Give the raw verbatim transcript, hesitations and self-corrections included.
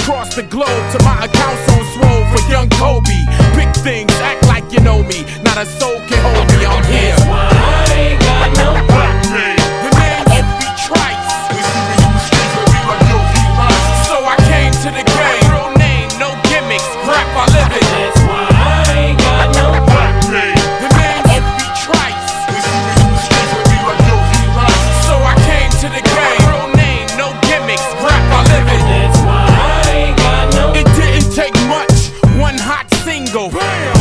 across the globe till my account's on swole for young Kobe. Big things, act like you know me. Not a soul can hold me, I'm here. That's why I ain't got no black man. The name's F B Trice. So I came to the game. Real name, no gimmicks. Rap, I live it. That's why I ain't got no black man. The name's F B Trice. So I came to the game. Real name, no gimmicks. Rap, I live it. That's why I ain't got no. It didn't take much. One hot single.